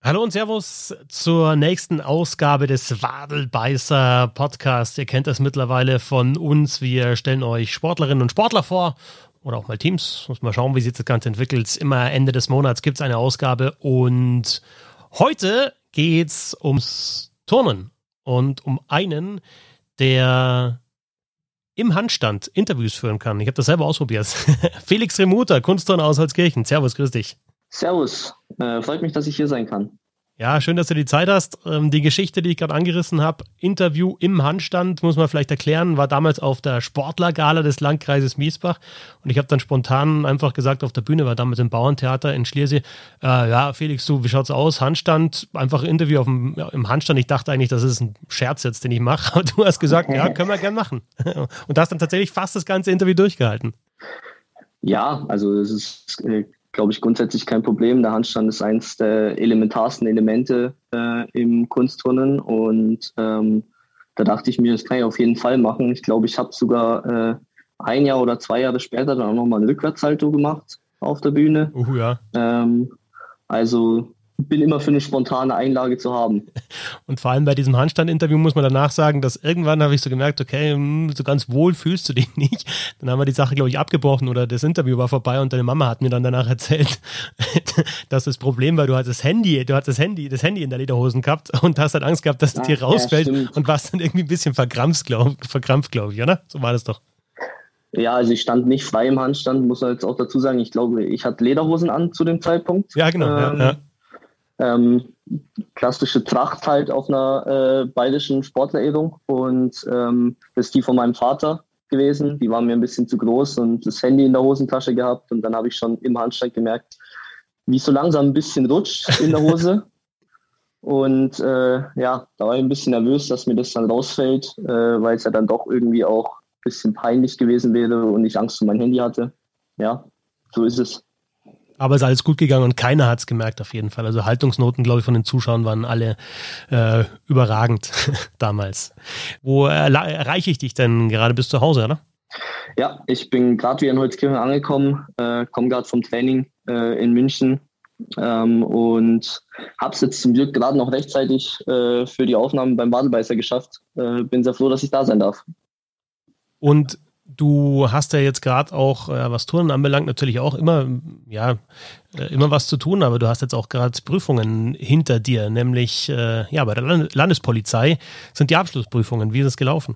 Hallo und Servus zur nächsten Ausgabe des Wadelbeißer Podcasts. Ihr kennt das mittlerweile von uns. Wir stellen euch Sportlerinnen und Sportler vor oder auch mal Teams. Muss mal schauen, wie sich das Ganze entwickelt. Immer Ende des Monats gibt es eine Ausgabe und heute geht's ums Turnen und um einen, der im Handstand Interviews führen kann. Ich habe das selber ausprobiert. Felix Remuter, Kunstturner aus Holzkirchen. Servus, grüß dich. Servus, freut mich, dass ich hier sein kann. Ja, schön, dass du die Zeit hast. Die Geschichte, die ich gerade angerissen habe, Interview im Handstand, muss man vielleicht erklären, war damals auf der Sportlergala des Landkreises Miesbach und ich habe dann spontan einfach gesagt auf der Bühne, war damals im Bauerntheater in Schliersee, ja, Felix, du, wie schaut's aus? Handstand, einfach Interview im Handstand. Ich dachte eigentlich, das ist ein Scherz jetzt, den ich mache, aber du hast gesagt, ja, können wir gern machen. Und hast dann tatsächlich fast das ganze Interview durchgehalten. Ja, also es ist glaube ich, grundsätzlich kein Problem. Der Handstand ist eins der elementarsten Elemente im Kunstturnen und da dachte ich mir, das kann ich auf jeden Fall machen. Ich glaube, ich habe sogar 1 Jahr oder 2 Jahre später dann auch nochmal ein Rückwärtssalto gemacht auf der Bühne. Ja. Also bin immer für eine spontane Einlage zu haben. Und vor allem bei diesem Handstand-Interview muss man danach sagen, dass irgendwann habe ich so gemerkt, okay, so ganz wohl fühlst du dich nicht. Dann haben wir die Sache, glaube ich, abgebrochen oder das Interview war vorbei und deine Mama hat mir dann danach erzählt, dass das Problem war, du hattest das Handy in der Lederhosen gehabt und hast halt Angst gehabt, dass es dir rausfällt und warst dann irgendwie ein bisschen verkrampft, glaube ich, oder? So war das doch. Ja, also ich stand nicht frei im Handstand, muss man jetzt auch dazu sagen. Ich glaube, ich hatte Lederhosen an zu dem Zeitpunkt. Ja, genau, ja. Klassische Tracht halt auf einer bayerischen Sportlerehrung und das ist die von meinem Vater gewesen, die war mir ein bisschen zu groß und das Handy in der Hosentasche gehabt und dann habe ich schon im Handstand gemerkt, wie es so langsam ein bisschen rutscht in der Hose und da war ich ein bisschen nervös, dass mir das dann rausfällt, weil es ja dann doch irgendwie auch ein bisschen peinlich gewesen wäre und ich Angst um mein Handy hatte. Ja, so ist es. Aber es ist alles gut gegangen und keiner hat es gemerkt auf jeden Fall. Also Haltungsnoten, glaube ich, von den Zuschauern waren alle überragend damals. Wo erreiche ich dich denn gerade? Bis zu Hause, oder? Ja, ich bin gerade wieder in Holzkirchen angekommen, komme gerade vom Training in München und habe es jetzt zum Glück gerade noch rechtzeitig für die Aufnahmen beim Wadelbeißer geschafft. Bin sehr froh, dass ich da sein darf. Und du hast ja jetzt gerade auch, was Turnen anbelangt, natürlich auch immer was zu tun, aber du hast jetzt auch gerade Prüfungen hinter dir, nämlich bei der Landespolizei sind die Abschlussprüfungen. Wie ist es gelaufen?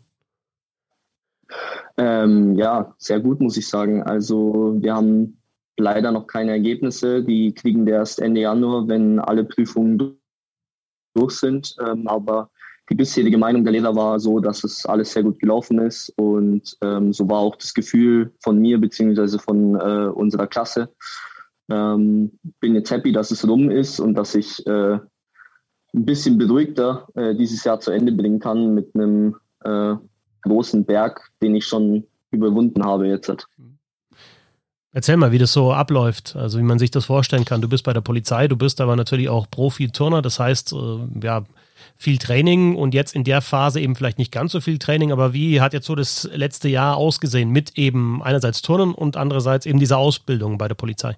Sehr gut, muss ich sagen. Also wir haben leider noch keine Ergebnisse. Die kriegen wir erst Ende Januar, wenn alle Prüfungen durch sind. Aber die bisherige Meinung der Lehrer war so, dass es alles sehr gut gelaufen ist und so war auch das Gefühl von mir beziehungsweise von unserer Klasse. Bin jetzt happy, dass es rum ist und dass ich ein bisschen beruhigter dieses Jahr zu Ende bringen kann mit einem großen Berg, den ich schon überwunden habe jetzt. Erzähl mal, wie das so abläuft, also wie man sich das vorstellen kann. Du bist bei der Polizei, du bist aber natürlich auch Profi-Turner, das heißt, viel Training und jetzt in der Phase eben vielleicht nicht ganz so viel Training, aber wie hat jetzt so das letzte Jahr ausgesehen mit eben einerseits Turnen und andererseits eben dieser Ausbildung bei der Polizei?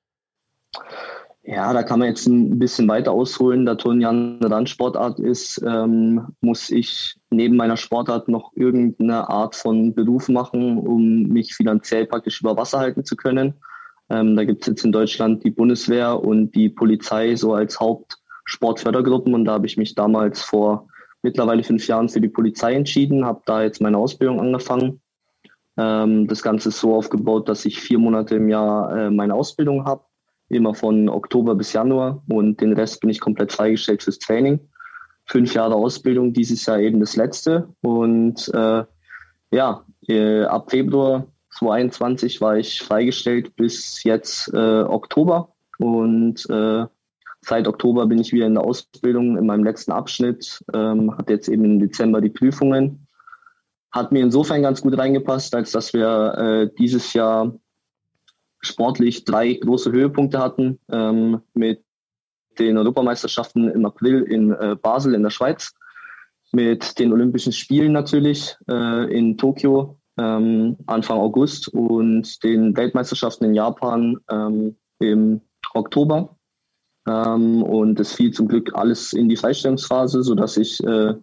Ja, da kann man jetzt ein bisschen weiter ausholen. Da Turnen ja eine Randsportart ist, muss ich neben meiner Sportart noch irgendeine Art von Beruf machen, um mich finanziell praktisch über Wasser halten zu können. Da gibt es jetzt in Deutschland die Bundeswehr und die Polizei so als Hauptsportfördergruppen und da habe ich mich damals vor mittlerweile 5 Jahren für die Polizei entschieden, habe da jetzt meine Ausbildung angefangen. Das Ganze ist so aufgebaut, dass ich 4 Monate im Jahr meine Ausbildung habe, immer von Oktober bis Januar und den Rest bin ich komplett freigestellt fürs Training. 5 Jahre Ausbildung, dieses Jahr eben das letzte und ab Februar 2021 war ich freigestellt bis jetzt Oktober und seit Oktober bin ich wieder in der Ausbildung in meinem letzten Abschnitt, hatte jetzt eben im Dezember die Prüfungen. Hat mir insofern ganz gut reingepasst, als dass wir dieses Jahr sportlich 3 große Höhepunkte hatten mit den Europameisterschaften im April in Basel in der Schweiz, mit den Olympischen Spielen natürlich in Tokio Anfang August und den Weltmeisterschaften in Japan im Oktober. Und es fiel zum Glück alles in die Freistellungsphase, sodass ich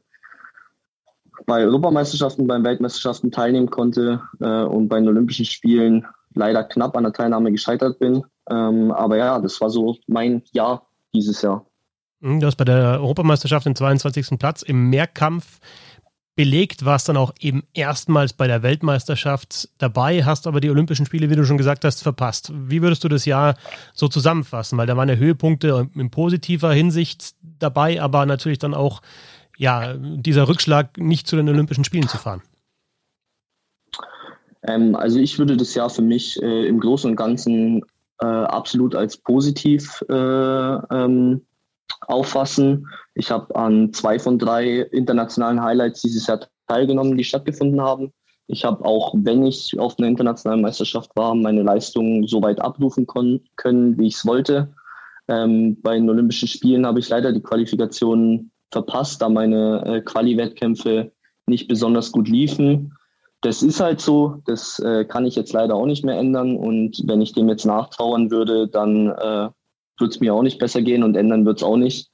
bei Europameisterschaften, beim Weltmeisterschaften teilnehmen konnte und bei den Olympischen Spielen leider knapp an der Teilnahme gescheitert bin. Aber ja, das war so mein Jahr dieses Jahr. Du hast bei der Europameisterschaft den 22. Platz im Mehrkampf belegt, warst dann auch eben erstmals bei der Weltmeisterschaft dabei, hast aber die Olympischen Spiele, wie du schon gesagt hast, verpasst. Wie würdest du das Jahr so zusammenfassen? Weil da waren ja Höhepunkte in positiver Hinsicht dabei, aber natürlich dann auch dieser Rückschlag, nicht zu den Olympischen Spielen zu fahren. Also ich würde das Jahr für mich im Großen und Ganzen absolut als positiv auffassen. Ich habe an 2 von 3 internationalen Highlights dieses Jahr teilgenommen, die stattgefunden haben. Ich habe auch, wenn ich auf einer internationalen Meisterschaft war, meine Leistungen so weit abrufen können, wie ich es wollte. Bei den Olympischen Spielen habe ich leider die Qualifikation verpasst, da meine Quali-Wettkämpfe nicht besonders gut liefen. Das ist halt so, das kann ich jetzt leider auch nicht mehr ändern. Und wenn ich dem jetzt nachtrauern würde, dann wird es mir auch nicht besser gehen und ändern wird's auch nichts.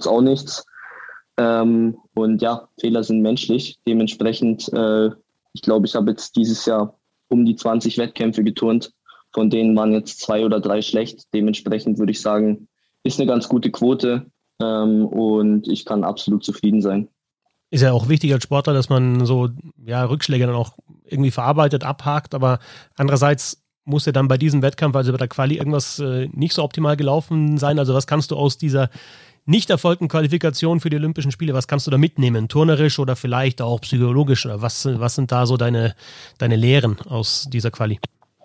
Und ja, Fehler sind menschlich. Dementsprechend, ich glaube, ich habe jetzt dieses Jahr um die 20 Wettkämpfe geturnt. Von denen waren jetzt 2 oder 3 schlecht. Dementsprechend würde ich sagen, ist eine ganz gute Quote und ich kann absolut zufrieden sein. Ist ja auch wichtig als Sportler, dass man so Rückschläge dann auch irgendwie verarbeitet, abhakt, aber andererseits muss ja dann bei diesem Wettkampf, also bei der Quali, irgendwas nicht so optimal gelaufen sein. Also was kannst du aus dieser nicht erfolgten Qualifikation für die Olympischen Spiele, was kannst du da mitnehmen? Turnerisch oder vielleicht auch psychologisch? Oder was sind da so deine Lehren aus dieser Quali?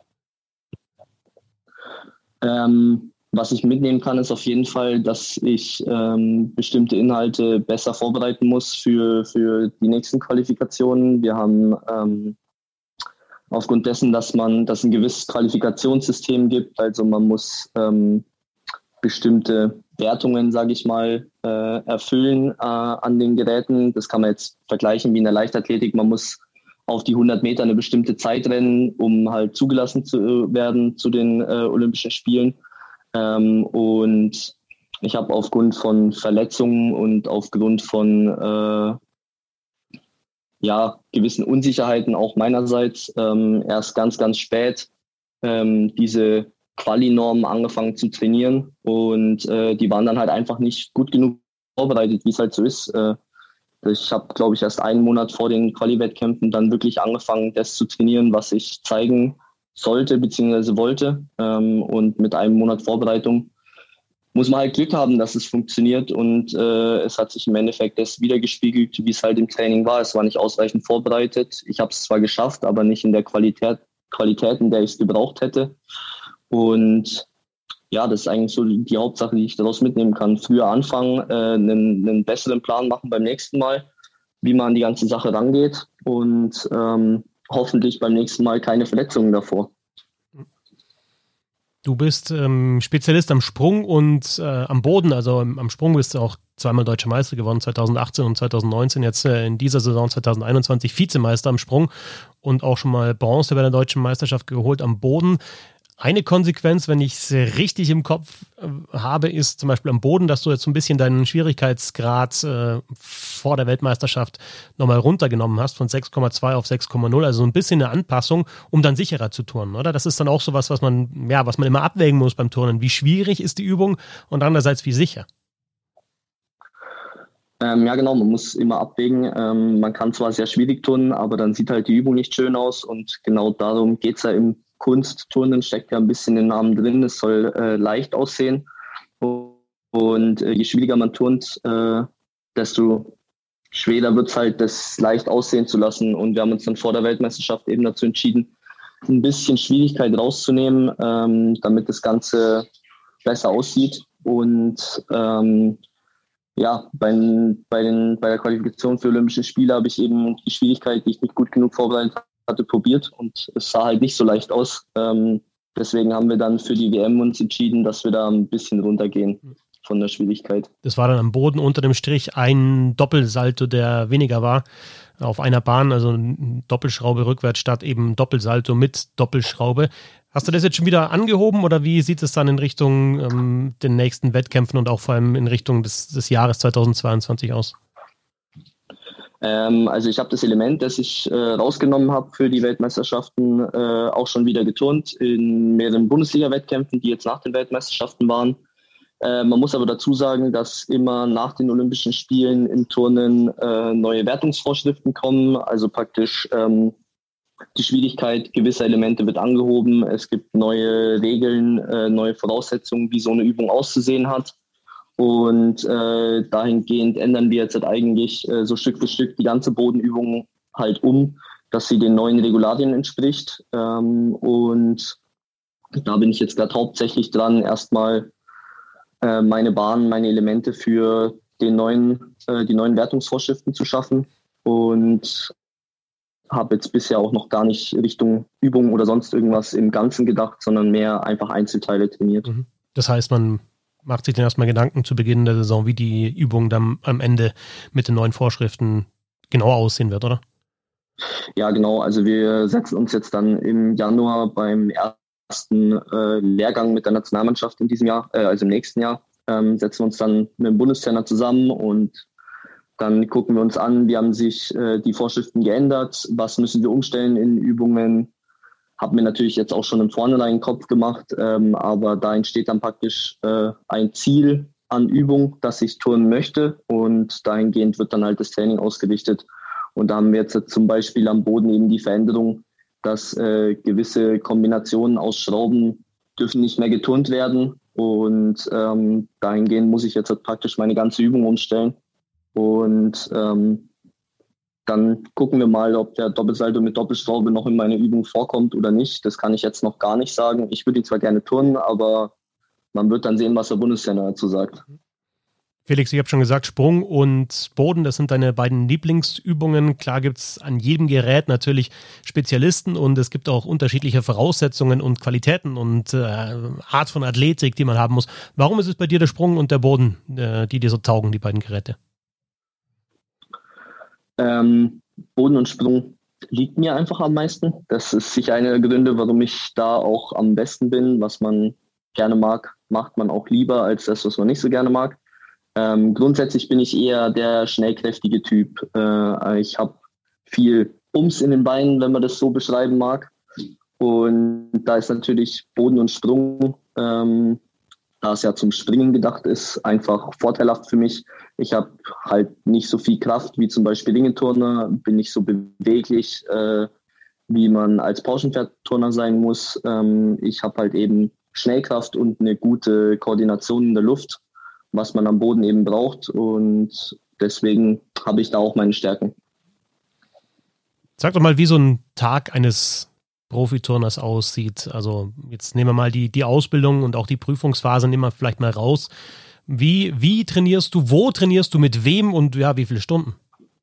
Was ich mitnehmen kann, ist auf jeden Fall, dass ich bestimmte Inhalte besser vorbereiten muss für die nächsten Qualifikationen. Wir haben aufgrund dessen, dass ein gewisses Qualifikationssystem gibt, also man muss bestimmte Wertungen, sage ich mal, erfüllen an den Geräten. Das kann man jetzt vergleichen wie in der Leichtathletik. Man muss auf die 100 Meter eine bestimmte Zeit rennen, um halt zugelassen zu werden zu den Olympischen Spielen. Und ich habe aufgrund von Verletzungen und aufgrund von gewissen Unsicherheiten auch meinerseits erst ganz, ganz spät diese Quali-Normen angefangen zu trainieren und die waren dann halt einfach nicht gut genug vorbereitet, wie es halt so ist. Ich habe, glaube ich, erst einen Monat vor den Quali-Wettkämpfen dann wirklich angefangen, das zu trainieren, was ich zeigen sollte bzw. wollte. Und mit einem Monat Vorbereitung muss man halt Glück haben, dass es funktioniert und es hat sich im Endeffekt das wiedergespiegelt, wie es halt im Training war. Es war nicht ausreichend vorbereitet. Ich habe es zwar geschafft, aber nicht in der Qualität, in der ich es gebraucht hätte. Und ja, das ist eigentlich so die Hauptsache, die ich daraus mitnehmen kann. Früher anfangen, einen besseren Plan machen beim nächsten Mal, wie man an die ganze Sache rangeht und hoffentlich beim nächsten Mal keine Verletzungen davor. Du bist Spezialist am Sprung und am Boden, also am Sprung bist du auch zweimal Deutscher Meister geworden, 2018 und 2019, jetzt in dieser Saison 2021 Vizemeister am Sprung und auch schon mal Bronze bei der Deutschen Meisterschaft geholt am Boden. Eine Konsequenz, wenn ich es richtig im Kopf habe, ist zum Beispiel am Boden, dass du jetzt so ein bisschen deinen Schwierigkeitsgrad vor der Weltmeisterschaft nochmal runtergenommen hast, von 6,2 auf 6,0, also so ein bisschen eine Anpassung, um dann sicherer zu turnen, oder? Das ist dann auch so was man immer abwägen muss beim Turnen. Wie schwierig ist die Übung und andererseits wie sicher? Ja, genau, man muss immer abwägen. Man kann zwar sehr schwierig turnen, aber dann sieht halt die Übung nicht schön aus und genau darum geht es ja im Kunstturnen, steckt ja ein bisschen im Namen drin, es soll leicht aussehen und je schwieriger man turnt, desto schwerer wird es halt, das leicht aussehen zu lassen und wir haben uns dann vor der Weltmeisterschaft eben dazu entschieden, ein bisschen Schwierigkeit rauszunehmen, damit das Ganze besser aussieht und bei der Qualifikation für Olympische Spiele habe ich eben die Schwierigkeit, die ich nicht gut genug vorbereitet hatte, probiert und es sah halt nicht so leicht aus. Deswegen haben wir dann für die WM uns entschieden, dass wir da ein bisschen runtergehen. von der Schwierigkeit. Das war dann am Boden unter dem Strich ein Doppelsalto, der weniger war auf einer Bahn, also Doppelschraube rückwärts statt eben Doppelsalto mit Doppelschraube. Hast du das jetzt schon wieder angehoben oder wie sieht es dann in Richtung den nächsten Wettkämpfen und auch vor allem in Richtung des Jahres 2022 aus? Also ich habe das Element, das ich rausgenommen habe für die Weltmeisterschaften, auch schon wieder geturnt in mehreren Bundesliga-Wettkämpfen, die jetzt nach den Weltmeisterschaften waren. Man muss aber dazu sagen, dass immer nach den Olympischen Spielen im Turnen neue Wertungsvorschriften kommen, also praktisch die Schwierigkeit gewisser Elemente wird angehoben. Es gibt neue Regeln, neue Voraussetzungen, wie so eine Übung auszusehen hat. Und dahingehend ändern wir jetzt halt eigentlich so Stück für Stück die ganze Bodenübung halt dass sie den neuen Regularien entspricht. Und da bin ich jetzt gerade hauptsächlich dran, erstmal meine Bahnen, meine Elemente für die neuen Wertungsvorschriften zu schaffen. Und habe jetzt bisher auch noch gar nicht Richtung Übung oder sonst irgendwas im Ganzen gedacht, sondern mehr einfach Einzelteile trainiert. Das heißt, man macht sich dann erstmal Gedanken zu Beginn der Saison, wie die Übung dann am Ende mit den neuen Vorschriften genau aussehen wird, oder? Ja, genau. Also wir setzen uns jetzt dann im Januar beim ersten Lehrgang mit der Nationalmannschaft in diesem Jahr, also im nächsten Jahr, setzen wir uns dann mit dem Bundestrainer zusammen und dann gucken wir uns an, wie haben sich die Vorschriften geändert, was müssen wir umstellen in Übungen. Habe mir natürlich jetzt auch schon im Vornherein einen Kopf gemacht, aber da entsteht dann praktisch ein Ziel an Übung, das ich turnen möchte und dahingehend wird dann halt das Training ausgerichtet. Und da haben wir jetzt zum Beispiel am Boden eben die Veränderung, dass gewisse Kombinationen aus Schrauben dürfen nicht mehr geturnt werden und dahingehend muss ich jetzt halt praktisch meine ganze Übung umstellen. Und dann gucken wir mal, ob der Doppelsalto mit Doppelschraube noch in meiner Übung vorkommt oder nicht. Das kann ich jetzt noch gar nicht sagen. Ich würde ihn zwar gerne turnen, aber man wird dann sehen, was der Bundestrainer dazu sagt. Felix, ich habe schon gesagt, Sprung und Boden, das sind deine beiden Lieblingsübungen. Klar gibt es an jedem Gerät natürlich Spezialisten und es gibt auch unterschiedliche Voraussetzungen und Qualitäten und Art von Athletik, die man haben muss. Warum ist es bei dir der Sprung und der Boden, die dir so taugen, die beiden Geräte? Boden und Sprung liegt mir einfach am meisten. Das ist sicher einer der Gründe, warum ich da auch am besten bin. Was man gerne mag, macht man auch lieber als das, was man nicht so gerne mag. Grundsätzlich bin ich eher der schnellkräftige Typ. Ich habe viel Bums in den Beinen, wenn man das so beschreiben mag. Und da ist natürlich Boden und Sprung, da es ja zum Springen gedacht ist, einfach vorteilhaft für mich. Ich habe halt nicht so viel Kraft wie zum Beispiel Ringelturner, bin nicht so beweglich, wie man als Pauschenpferdturner sein muss. Ich habe halt eben Schnellkraft und eine gute Koordination in der Luft, was man am Boden eben braucht. Und deswegen habe ich da auch meine Stärken. Sag doch mal, wie so ein Tag eines Profiturners aussieht. Also jetzt nehmen wir mal die Ausbildung und auch die Prüfungsphase, nehmen wir vielleicht mal raus. Wie trainierst du, wo trainierst du, mit wem und ja, wie viele Stunden?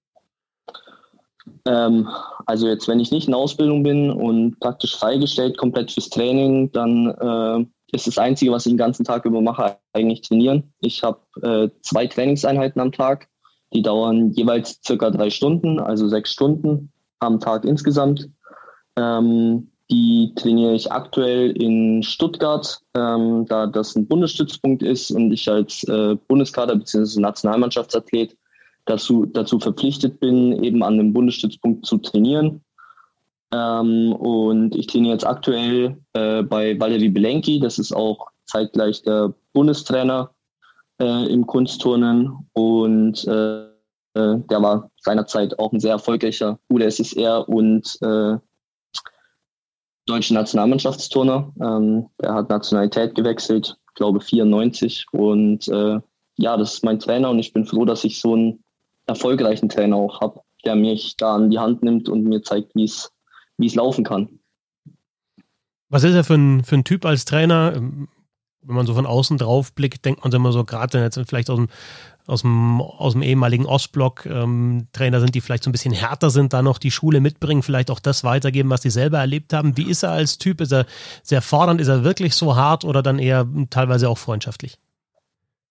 Also jetzt, wenn ich nicht in Ausbildung bin und praktisch freigestellt komplett fürs Training, dann ist das Einzige, was ich den ganzen Tag über mache, eigentlich trainieren. Ich habe 2 Trainingseinheiten am Tag, die dauern jeweils circa 3 Stunden, also 6 Stunden am Tag insgesamt. Die trainiere ich aktuell in Stuttgart, da das ein Bundesstützpunkt ist und ich als Bundeskader bzw. Nationalmannschaftsathlet dazu verpflichtet bin, eben an einem Bundesstützpunkt zu trainieren. Und ich trainiere jetzt aktuell bei Valery Belenki, das ist auch zeitgleich der Bundestrainer im Kunstturnen und der war seinerzeit auch ein sehr erfolgreicher UdSSR und deutscher Nationalmannschaftsturner. Der hat Nationalität gewechselt, ich glaube 94 und ja, das ist mein Trainer und ich bin froh, dass ich so einen erfolgreichen Trainer auch habe, der mich da an die Hand nimmt und mir zeigt, wie es laufen kann. Was ist er für ein Typ als Trainer? Wenn man so von außen drauf blickt, denkt man immer so, gerade jetzt vielleicht aus dem ehemaligen Ostblock Trainer sind, die vielleicht so ein bisschen härter sind, da noch die Schule mitbringen, vielleicht auch das weitergeben, was die selber erlebt haben. Wie ist er als Typ? Ist er sehr fordernd? Ist er wirklich so hart oder dann eher teilweise auch freundschaftlich?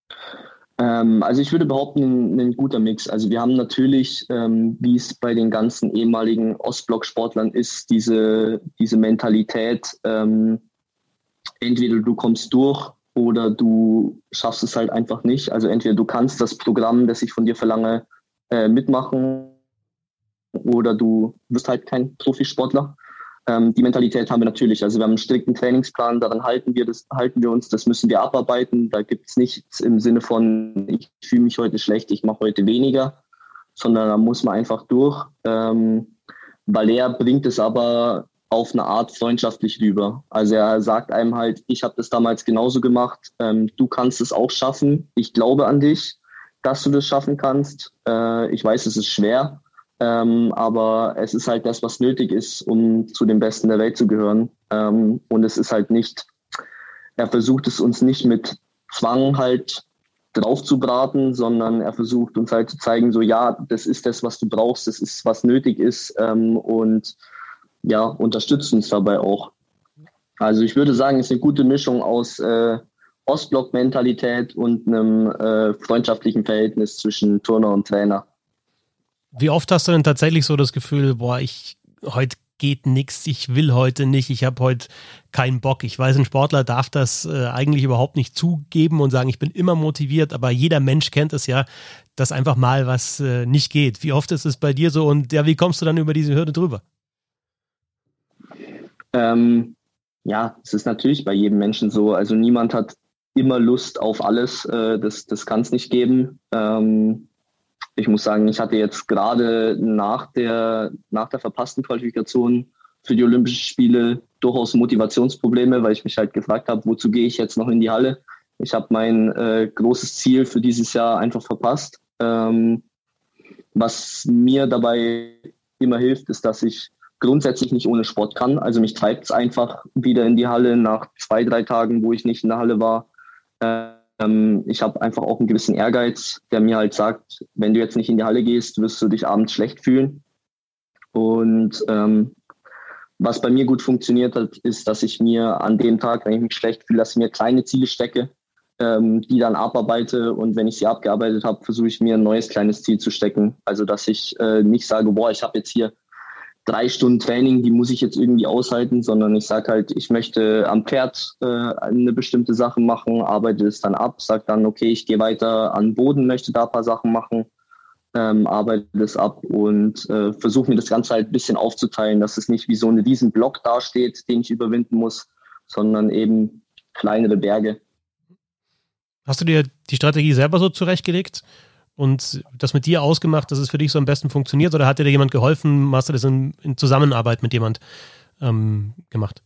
Also ich würde behaupten, ein guter Mix. Also wir haben natürlich, wie es bei den ganzen ehemaligen Ostblock-Sportlern ist, diese Mentalität, entweder du kommst durch oder du schaffst es halt einfach nicht. Also entweder du kannst das Programm, das ich von dir verlange, mitmachen oder du wirst halt kein Profisportler. Die Mentalität haben wir natürlich. Also wir haben einen strikten Trainingsplan, daran halten wir uns, das müssen wir abarbeiten. Da gibt es nichts im Sinne von, ich fühle mich heute schlecht, ich mache heute weniger, sondern da muss man einfach durch. Valer bringt es aber auf eine Art freundschaftlich rüber. Also er sagt einem halt, ich habe das damals genauso gemacht, du kannst es auch schaffen, ich glaube an dich, dass du das schaffen kannst. Ich weiß, es ist schwer, aber es ist halt das, was nötig ist, um zu den Besten der Welt zu gehören. Und es ist halt nicht, er versucht es uns nicht mit Zwang halt drauf zu braten, sondern er versucht uns halt zu zeigen, so ja, das ist das, was du brauchst, das ist, was nötig ist, und ja, unterstützt uns dabei auch. Also ich würde sagen, es ist eine gute Mischung aus Ostblock-Mentalität und einem freundschaftlichen Verhältnis zwischen Turner und Trainer. Wie oft hast du denn tatsächlich so das Gefühl, heute geht nichts, ich will heute nicht, ich habe heute keinen Bock. Ich weiß, ein Sportler darf das eigentlich überhaupt nicht zugeben und sagen, ich bin immer motiviert, aber jeder Mensch kennt es ja, dass einfach mal was nicht geht. Wie oft ist es bei dir so und ja, wie kommst du dann über diese Hürde drüber? Ja, es ist natürlich bei jedem Menschen so. Also niemand hat immer Lust auf alles. Das kann es nicht geben. Ich muss sagen, ich hatte jetzt gerade nach der verpassten Qualifikation für die Olympischen Spiele durchaus Motivationsprobleme, weil ich mich halt gefragt habe, wozu gehe ich jetzt noch in die Halle? Ich habe mein großes Ziel für dieses Jahr einfach verpasst. Was mir dabei immer hilft, ist, dass ich grundsätzlich nicht ohne Sport kann. Also mich treibt es einfach wieder in die Halle nach 2-3 Tagen, wo ich nicht in der Halle war. Ich habe einfach auch einen gewissen Ehrgeiz, der mir halt sagt, wenn du jetzt nicht in die Halle gehst, wirst du dich abends schlecht fühlen. Und was bei mir gut funktioniert hat, ist, dass ich mir an dem Tag, wenn ich mich schlecht fühle, dass ich mir kleine Ziele stecke, die dann abarbeite. Und wenn ich sie abgearbeitet habe, versuche ich mir ein neues kleines Ziel zu stecken. Also dass ich nicht sage, boah, ich habe jetzt hier 3 Stunden Training, die muss ich jetzt irgendwie aushalten, sondern ich sage halt, ich möchte am Pferd eine bestimmte Sache machen, arbeite es dann ab, sage dann, okay, ich gehe weiter an den Boden, möchte da ein paar Sachen machen, arbeite das ab und versuche mir das Ganze halt ein bisschen aufzuteilen, dass es nicht wie so ein riesen Block dasteht, den ich überwinden muss, sondern eben kleinere Berge. Hast du dir die Strategie selber so zurechtgelegt und das mit dir ausgemacht, dass es für dich so am besten funktioniert, oder hat dir da jemand geholfen? Hast du das in Zusammenarbeit mit jemand gemacht?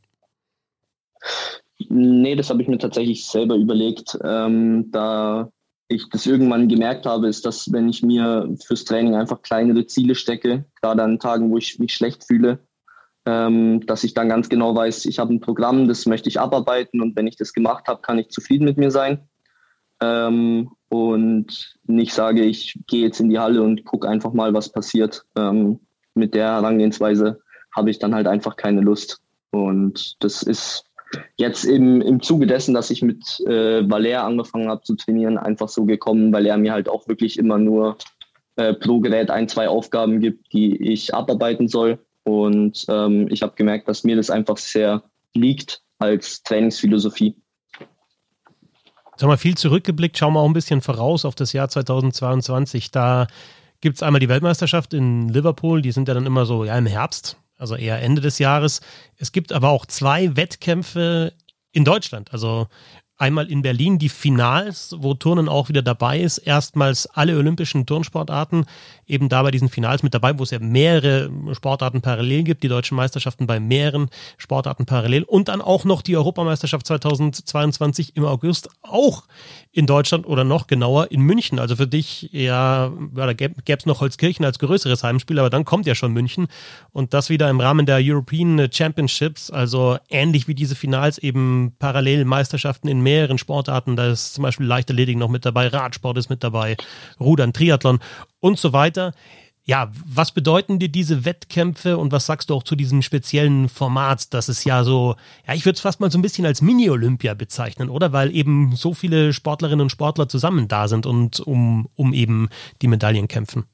Nee, das habe ich mir tatsächlich selber überlegt. Da ich das irgendwann gemerkt habe, ist, dass wenn ich mir fürs Training einfach kleinere Ziele stecke, gerade an Tagen, wo ich mich schlecht fühle, dass ich dann ganz genau weiß, ich habe ein Programm, das möchte ich abarbeiten, und wenn ich das gemacht habe, kann ich zufrieden mit mir sein. Und nicht sage, ich gehe jetzt in die Halle und gucke einfach mal, was passiert. Mit der Herangehensweise habe ich dann halt einfach keine Lust. Und das ist jetzt im Zuge dessen, dass ich mit Valer angefangen habe zu trainieren, einfach so gekommen, weil er mir halt auch wirklich immer nur pro Gerät 1-2 Aufgaben gibt, die ich abarbeiten soll. Und ich habe gemerkt, dass mir das einfach sehr liegt als Trainingsphilosophie. Jetzt haben wir viel zurückgeblickt, schauen wir auch ein bisschen voraus auf das Jahr 2022. Da gibt es einmal die Weltmeisterschaft in Liverpool, die sind ja dann immer so im Herbst, also eher Ende des Jahres. Es gibt aber auch 2 Wettkämpfe in Deutschland, also einmal in Berlin die Finals, wo Turnen auch wieder dabei ist. Erstmals alle olympischen Turnsportarten eben da bei diesen Finals mit dabei, wo es ja mehrere Sportarten parallel gibt, die deutschen Meisterschaften bei mehreren Sportarten parallel, und dann auch noch die Europameisterschaft 2022 im August, auch in Deutschland, oder noch genauer in München. Also für dich ja da gäbe es noch Holzkirchen als größeres Heimspiel, aber dann kommt ja schon München, und das wieder im Rahmen der European Championships, also ähnlich wie diese Finals eben parallel Meisterschaften in mehreren Sportarten. Da ist zum Beispiel Leichtathletik noch mit dabei, Radsport ist mit dabei, Rudern, Triathlon und so weiter. Ja, was bedeuten dir diese Wettkämpfe und was sagst du auch zu diesem speziellen Format? Das ist ja so, ja, ich würde es fast mal so ein bisschen als Mini-Olympia bezeichnen, oder? Weil eben so viele Sportlerinnen und Sportler zusammen da sind und um eben die Medaillen kämpfen.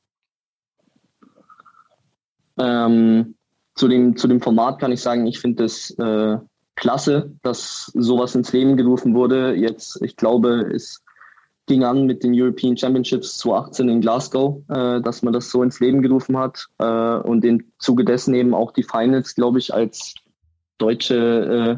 Zu dem Format kann ich sagen, ich finde es klasse, dass sowas ins Leben gerufen wurde. Jetzt, ich glaube, es ging an mit den European Championships 2018 in Glasgow, dass man das so ins Leben gerufen hat und im Zuge dessen eben auch die Finals, glaube ich, als deutsche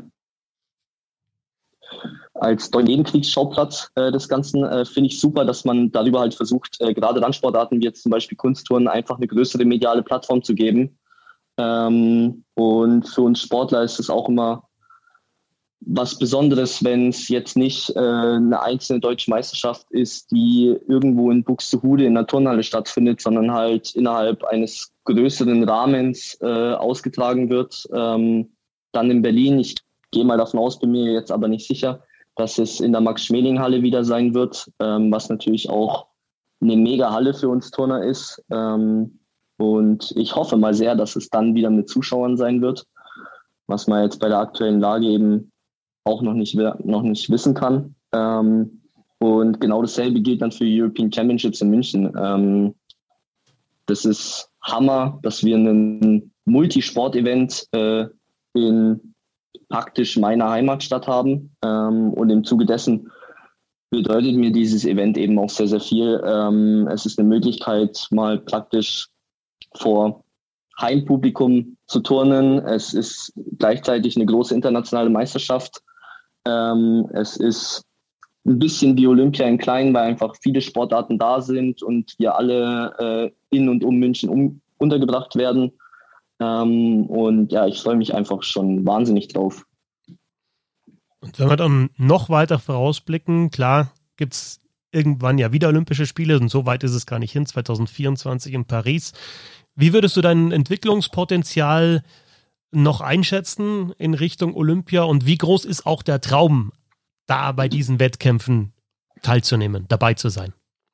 Nebenkriegsschauplatz des Ganzen, finde ich super, dass man darüber halt versucht, gerade Randsportarten wie jetzt zum Beispiel Kunsttouren einfach eine größere mediale Plattform zu geben. Und für uns Sportler ist es auch immer was Besonderes, wenn es jetzt nicht eine einzelne deutsche Meisterschaft ist, die irgendwo in Buxtehude in der Turnhalle stattfindet, sondern halt innerhalb eines größeren Rahmens ausgetragen wird. Dann in Berlin, ich gehe mal davon aus, bin mir jetzt aber nicht sicher, dass es in der Max-Schmeling-Halle wieder sein wird, was natürlich auch eine mega Halle für uns Turner ist. Und ich hoffe mal sehr, dass es dann wieder mit Zuschauern sein wird, was man jetzt bei der aktuellen Lage eben auch noch nicht wissen kann. Und genau dasselbe gilt dann für die European Championships in München. Das ist Hammer, dass wir ein Multisport-Event in praktisch meiner Heimatstadt haben. Und im Zuge dessen bedeutet mir dieses Event eben auch sehr, sehr viel. Es ist eine Möglichkeit, mal praktisch vor Heimpublikum zu turnen. Es ist gleichzeitig eine große internationale Meisterschaft. Es ist ein bisschen wie Olympia in klein, weil einfach viele Sportarten da sind und wir alle in und um München untergebracht werden. Und ja, ich freue mich einfach schon wahnsinnig drauf. Und wenn wir dann noch weiter vorausblicken, klar gibt es irgendwann ja wieder Olympische Spiele und so weit ist es gar nicht hin, 2024 in Paris. Wie würdest du dein Entwicklungspotenzial noch einschätzen in Richtung Olympia und wie groß ist auch der Traum, da bei diesen Wettkämpfen teilzunehmen, dabei zu sein?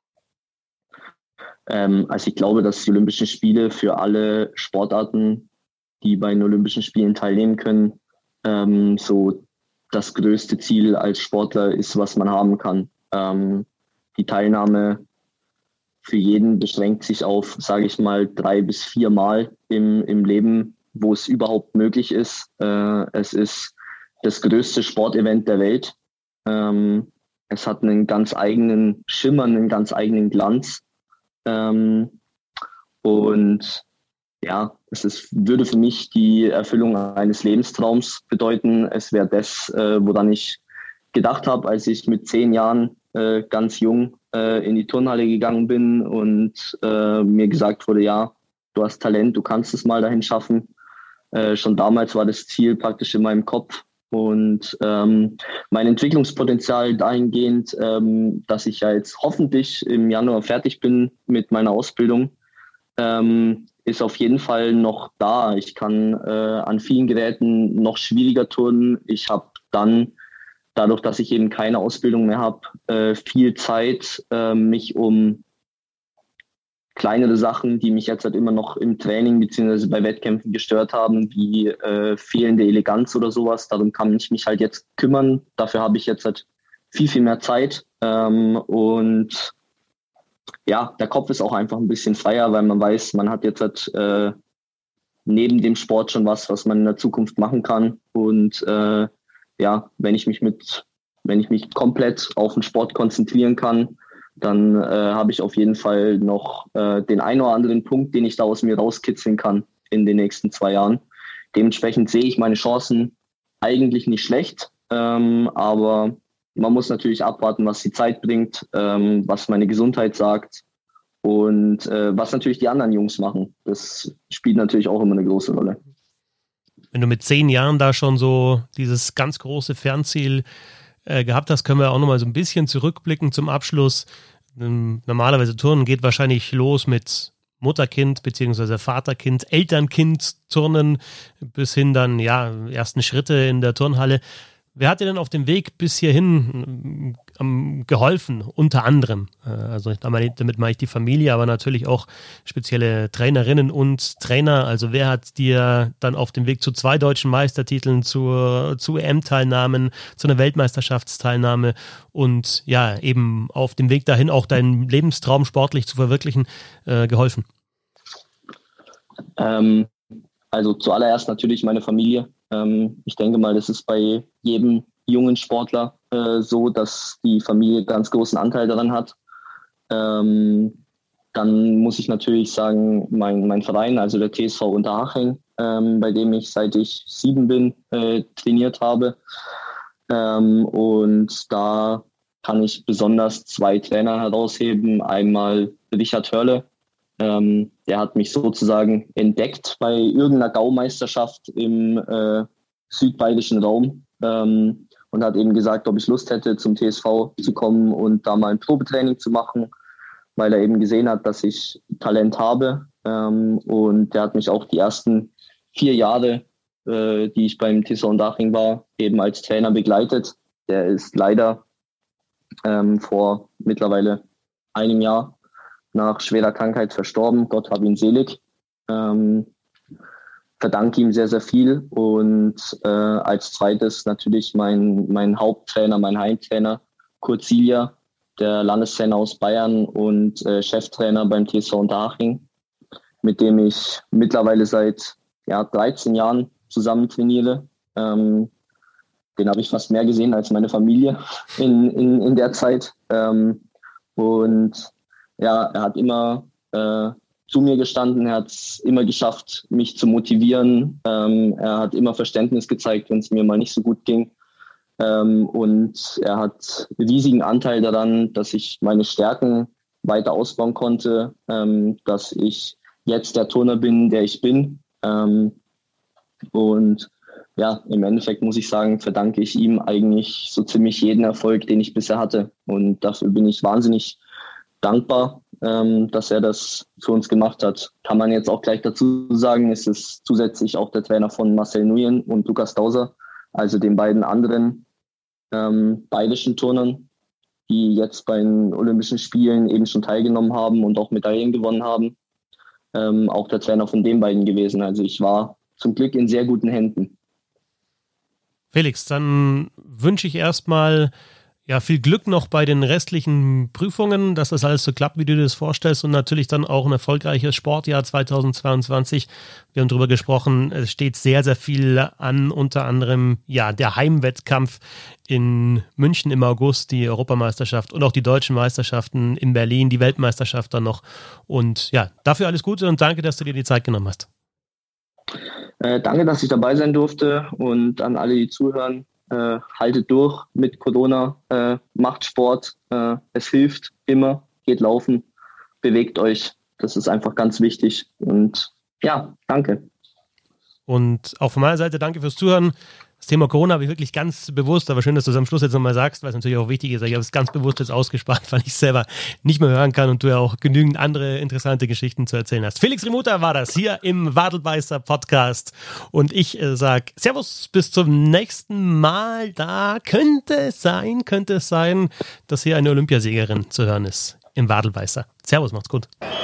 Also ich glaube, dass die Olympischen Spiele für alle Sportarten, die bei den Olympischen Spielen teilnehmen können, so das größte Ziel als Sportler ist, was man haben kann. Die Teilnahme für jeden beschränkt sich auf, sage ich mal, 3 bis 4 Mal im Leben, wo es überhaupt möglich ist. Es ist das größte Sportevent der Welt. Es hat einen ganz eigenen Schimmer, einen ganz eigenen Glanz. Und ja, würde für mich die Erfüllung eines Lebenstraums bedeuten. Es wäre das, woran ich gedacht habe, als ich mit 10 Jahren ganz jung in die Turnhalle gegangen bin und mir gesagt wurde, ja, du hast Talent, du kannst es mal dahin schaffen. Schon damals war das Ziel praktisch in meinem Kopf. Und mein Entwicklungspotenzial dahingehend, dass ich ja jetzt hoffentlich im Januar fertig bin mit meiner Ausbildung, ist auf jeden Fall noch da. Ich kann an vielen Geräten noch schwieriger turnen. Ich habe dann, dadurch, dass ich eben keine Ausbildung mehr habe, viel Zeit, mich um kleinere Sachen, die mich jetzt halt immer noch im Training bzw. bei Wettkämpfen gestört haben, wie fehlende Eleganz oder sowas. Darum kann ich mich halt jetzt kümmern. Dafür habe ich jetzt halt viel, viel mehr Zeit. Und ja, der Kopf ist auch einfach ein bisschen freier, weil man weiß, man hat jetzt halt neben dem Sport schon was man in der Zukunft machen kann. Und ja, wenn ich mich komplett auf den Sport konzentrieren kann, dann habe ich auf jeden Fall noch den einen oder anderen Punkt, den ich da aus mir rauskitzeln kann in den nächsten 2 Jahren. Dementsprechend sehe ich meine Chancen eigentlich nicht schlecht, aber man muss natürlich abwarten, was die Zeit bringt, was meine Gesundheit sagt und was natürlich die anderen Jungs machen. Das spielt natürlich auch immer eine große Rolle. Wenn du mit 10 Jahren da schon so dieses ganz große Fernziel gehabt hast, können wir auch nochmal so ein bisschen zurückblicken zum Abschluss. Normalerweise Turnen geht wahrscheinlich los mit Mutter-Kind bzw. Vater-Kind, Eltern-Kind Turnen bis hin dann, ja, ersten Schritte in der Turnhalle. Wer hat dir denn auf dem Weg bis hierhin geholfen, unter anderem? Also damit meine ich die Familie, aber natürlich auch spezielle Trainerinnen und Trainer. Also wer hat dir dann auf dem Weg zu 2 deutschen Meistertiteln, zu EM-Teilnahmen, zu einer Weltmeisterschaftsteilnahme und ja, eben auf dem Weg dahin auch deinen Lebenstraum sportlich zu verwirklichen, geholfen? Also zuallererst natürlich meine Familie. Ich denke mal, das ist bei jedem jungen Sportler so, dass die Familie ganz großen Anteil daran hat. Dann muss ich natürlich sagen, mein Verein, also der TSV Unterhaching, bei dem ich seit ich 7 bin, trainiert habe. Und da kann ich besonders 2 Trainer herausheben. Einmal Richard Hörle. Der hat mich sozusagen entdeckt bei irgendeiner Gaumeisterschaft im südbayerischen Raum und hat eben gesagt, ob ich Lust hätte, zum TSV zu kommen und da mal ein Probetraining zu machen, weil er eben gesehen hat, dass ich Talent habe. Und der hat mich auch die ersten 4 Jahre, die ich beim TSV Unterhaching war, eben als Trainer begleitet. Der ist leider vor mittlerweile einem Jahr nach schwerer Krankheit verstorben. Gott hab ihn selig. Verdanke ihm sehr, sehr viel. Und als zweites natürlich mein Haupttrainer, mein Heimtrainer, Kurt Zielia, der Landestrainer aus Bayern und Cheftrainer beim TSV Unterhaching, mit dem ich mittlerweile seit 13 Jahren zusammen trainiere. Den habe ich fast mehr gesehen als meine Familie in der Zeit. Und ja, er hat immer zu mir gestanden, er hat es immer geschafft, mich zu motivieren. Er hat immer Verständnis gezeigt, wenn es mir mal nicht so gut ging. Und er hat riesigen Anteil daran, dass ich meine Stärken weiter ausbauen konnte, dass ich jetzt der Turner bin, der ich bin. Und ja, im Endeffekt muss ich sagen, verdanke ich ihm eigentlich so ziemlich jeden Erfolg, den ich bisher hatte. Und dafür bin ich wahnsinnig dankbar, dass er das für uns gemacht hat. Kann man jetzt auch gleich dazu sagen, es ist zusätzlich auch der Trainer von Marcel Nguyen und Lukas Dauser, also den beiden anderen bayerischen Turnern, die jetzt bei den Olympischen Spielen eben schon teilgenommen haben und auch Medaillen gewonnen haben. Auch der Trainer von den beiden gewesen. Also ich war zum Glück in sehr guten Händen. Felix, dann wünsche ich erstmal viel Glück noch bei den restlichen Prüfungen, dass das alles so klappt, wie du dir das vorstellst und natürlich dann auch ein erfolgreiches Sportjahr 2022. Wir haben darüber gesprochen, es steht sehr, sehr viel an, unter anderem der Heimwettkampf in München im August, die Europameisterschaft und auch die deutschen Meisterschaften in Berlin, die Weltmeisterschaft dann noch. Und dafür alles Gute und danke, dass du dir die Zeit genommen hast. Danke, dass ich dabei sein durfte und an alle, die zuhören. Haltet durch mit Corona, macht Sport, es hilft immer, geht laufen, bewegt euch, das ist einfach ganz wichtig und danke. Und auch von meiner Seite danke fürs Zuhören. Das Thema Corona habe ich wirklich ganz bewusst, aber schön, dass du es am Schluss jetzt nochmal sagst, weil es natürlich auch wichtig ist. Ich habe es ganz bewusst jetzt ausgespart, weil ich es selber nicht mehr hören kann und du ja auch genügend andere interessante Geschichten zu erzählen hast. Felix Rimuta war das hier im Wadelbeißer Podcast und ich sage Servus, bis zum nächsten Mal. Da könnte es sein, dass hier eine Olympiasiegerin zu hören ist im Wadelbeißer. Servus, macht's gut.